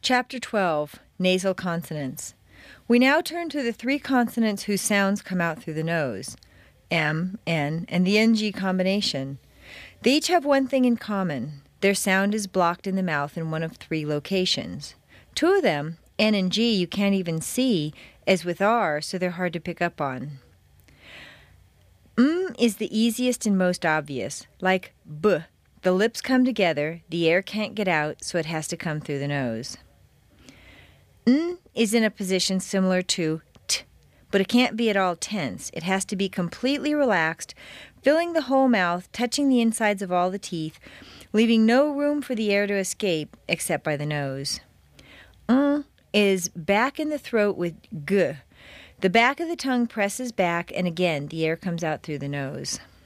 Chapter 12, Nasal Consonants. We now turn to the three consonants whose sounds come out through the nose, M, N, and the NG combination. They each have one thing in common. Their sound is blocked in the mouth in one of three locations. Two of them, N and G, you can't even see, as with R, so they're hard to pick up on. Is the easiest and most obvious, like B. The lips come together, the air can't get out, so it has to come through the nose. N is in a position similar to T, but it can't be at all tense. It has to be completely relaxed, filling the whole mouth, touching the insides of all the teeth, leaving no room for the air to escape except by the nose. Is back in the throat with G. The back of the tongue presses back, and again, the air comes out through the nose.